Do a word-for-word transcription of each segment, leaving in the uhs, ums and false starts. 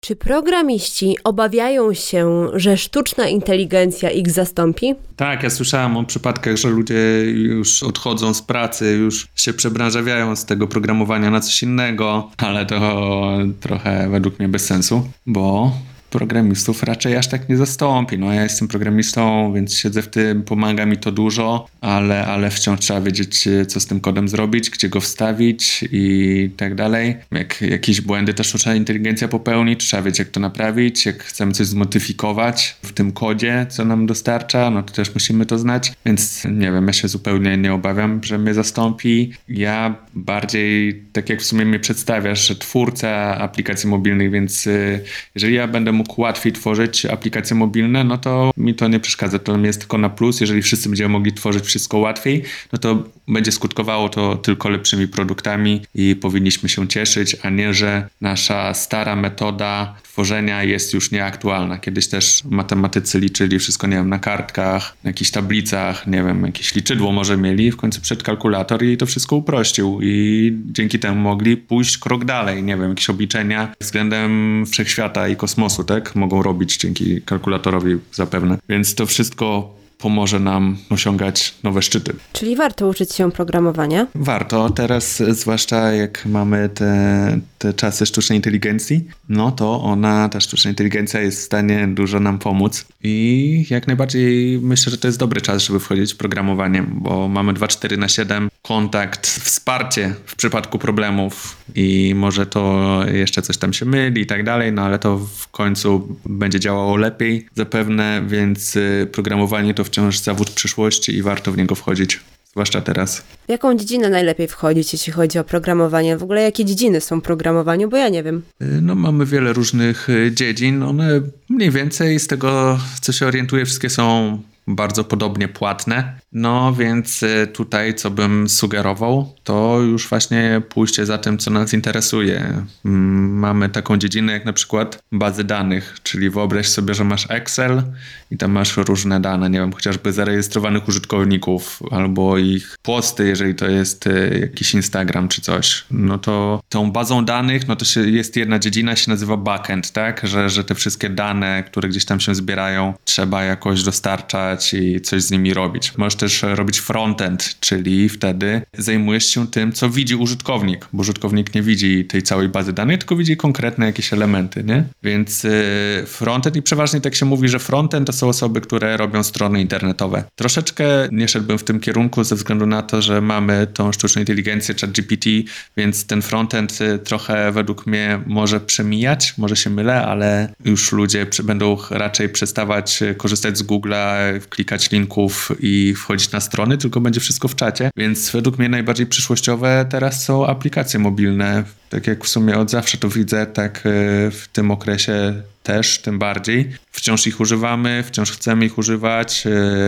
Czy programiści obawiają się, że sztuczna inteligencja ich zastąpi? Tak, ja słyszałem o przypadkach, że ludzie już odchodzą z pracy, już się przebranżawiają z tego programowania na coś innego, ale to trochę według mnie bez sensu, bo programistów raczej aż tak nie zastąpi. No ja jestem programistą, więc siedzę w tym, pomaga mi to dużo, ale, ale wciąż trzeba wiedzieć, co z tym kodem zrobić, gdzie go wstawić i tak dalej. Jak jakieś błędy ta sztuczna inteligencja popełni, trzeba wiedzieć, jak to naprawić, jak chcemy coś zmodyfikować w tym kodzie, co nam dostarcza, no to też musimy to znać, więc nie wiem, ja się zupełnie nie obawiam, że mnie zastąpi. Ja bardziej, tak jak w sumie mnie przedstawiasz, że twórca aplikacji mobilnych, więc jeżeli ja będę mógł łatwiej tworzyć aplikacje mobilne, no to mi to nie przeszkadza. To mi jest tylko na plus. Jeżeli wszyscy będziemy mogli tworzyć wszystko łatwiej, no to będzie skutkowało to tylko lepszymi produktami i powinniśmy się cieszyć, a nie, że nasza stara metoda tworzenia jest już nieaktualna. Kiedyś też matematycy liczyli wszystko, nie wiem, na kartkach, na jakichś tablicach, nie wiem, jakieś liczydło może mieli, w końcu przyszedł kalkulator i to wszystko uprościł i dzięki temu mogli pójść krok dalej, nie wiem, jakieś obliczenia względem wszechświata i kosmosu, tak? Mogą robić dzięki kalkulatorowi zapewne. Więc to wszystko pomoże nam osiągać nowe szczyty. Czyli warto uczyć się programowania? Warto. Teraz, zwłaszcza jak mamy te, te czasy sztucznej inteligencji, no to ona, ta sztuczna inteligencja jest w stanie dużo nam pomóc i jak najbardziej myślę, że to jest dobry czas, żeby wchodzić w programowanie, bo mamy dwadzieścia cztery na siedem kontakt, wsparcie w przypadku problemów i może to jeszcze coś tam się myli i tak dalej, no ale to w końcu będzie działało lepiej zapewne, więc programowanie to wciąż zawód przyszłości i warto w niego wchodzić, zwłaszcza teraz. W jaką dziedzinę najlepiej wchodzić, jeśli chodzi o programowanie? W ogóle jakie dziedziny są w programowaniu? Bo ja nie wiem. No mamy wiele różnych dziedzin. One mniej więcej z tego, co się orientuję, wszystkie są bardzo podobnie płatne. No więc tutaj co bym sugerował, to już właśnie pójście za tym, co nas interesuje. Mamy taką dziedzinę jak na przykład bazy danych, czyli wyobraź sobie, że masz Excel i tam masz różne dane, nie wiem, chociażby zarejestrowanych użytkowników albo ich posty, jeżeli to jest jakiś Instagram czy coś. No to tą bazą danych, no to się, jest jedna dziedzina, się nazywa backend, tak? Że, że te wszystkie dane, które gdzieś tam się zbierają, trzeba jakoś dostarczać i coś z nimi robić. Możesz też robić frontend, czyli wtedy zajmujesz się tym, co widzi użytkownik, bo użytkownik nie widzi tej całej bazy danych, tylko widzi konkretne jakieś elementy, nie? Więc yy, frontend i przeważnie tak się mówi, że frontend to są osoby, które robią strony internetowe. Troszeczkę nie szedłbym w tym kierunku ze względu na to, że mamy tą sztuczną inteligencję, ChatGPT, więc ten frontend trochę według mnie może przemijać, może się mylę, ale już ludzie będą raczej przestawać korzystać z Google'a, klikać linków i wchodzić na strony, tylko będzie wszystko w czacie, więc według mnie najbardziej przyszłościowe teraz są aplikacje mobilne. Tak jak w sumie od zawsze to widzę, tak w tym okresie też, tym bardziej. Wciąż ich używamy, wciąż chcemy ich używać,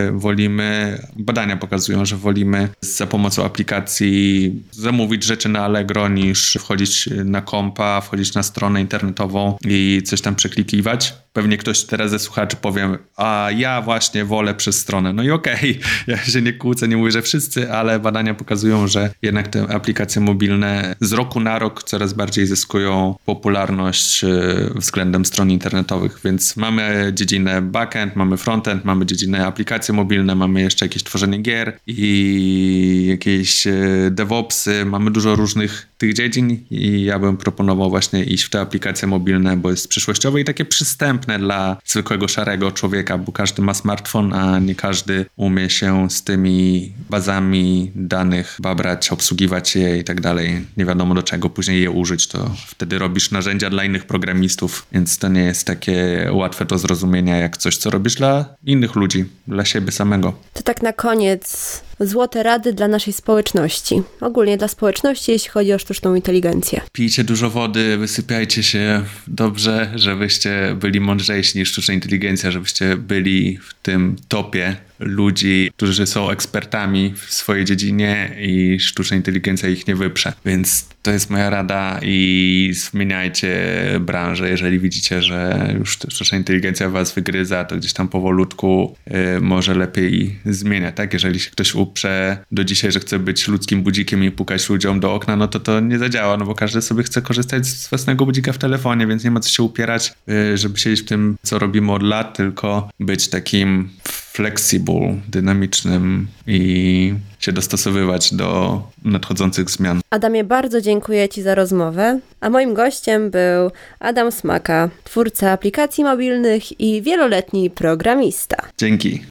wolimy, badania pokazują, że wolimy za pomocą aplikacji zamówić rzeczy na Allegro niż wchodzić na kompa, wchodzić na stronę internetową i coś tam przeklikiwać. Pewnie ktoś teraz ze słuchaczy powie, a ja właśnie wolę przez stronę. No i okej, okay. Ja się nie kłócę, nie mówię, że wszyscy, ale badania pokazują, że jednak te aplikacje mobilne z roku na rok coraz bardziej zyskują popularność względem stron internetowych, więc mamy dziedzinę backend, mamy frontend, mamy dziedzinę aplikacje mobilne, mamy jeszcze jakieś tworzenie gier i jakieś DevOpsy, mamy dużo różnych tych dziedzin i ja bym proponował właśnie iść w te aplikacje mobilne, bo jest przyszłościowe i takie przystępne dla zwykłego szarego człowieka, bo każdy ma smartfon, a nie każdy umie się z tymi bazami danych babrać, obsługiwać je i tak dalej. Nie wiadomo do czego później je użyć, to wtedy robisz narzędzia dla innych programistów, więc to nie jest takie łatwe do zrozumienia jak coś, co robisz dla innych ludzi, dla siebie samego. To tak na koniec złote rady dla naszej społeczności. Ogólnie dla społeczności, jeśli chodzi o sztuczną inteligencję. Pijcie dużo wody, wysypiajcie się dobrze, żebyście byli mądrzejsi niż sztuczna inteligencja, żebyście byli w tym topie ludzi, którzy są ekspertami w swojej dziedzinie i sztuczna inteligencja ich nie wyprze. Więc to jest moja rada i zmieniajcie branżę. Jeżeli widzicie, że już sztuczna inteligencja was wygryza, to gdzieś tam powolutku y, może lepiej zmieniać, tak? Jeżeli się ktoś uprę do dzisiaj, że chcę być ludzkim budzikiem i pukać ludziom do okna, no to to nie zadziała, no bo każdy sobie chce korzystać z własnego budzika w telefonie, więc nie ma co się upierać, żeby siedzieć w tym, co robimy od lat, tylko być takim flexible, dynamicznym i się dostosowywać do nadchodzących zmian. Adamie, bardzo dziękuję Ci za rozmowę, a moim gościem był Adam Smaka, twórca aplikacji mobilnych i wieloletni programista. Dzięki.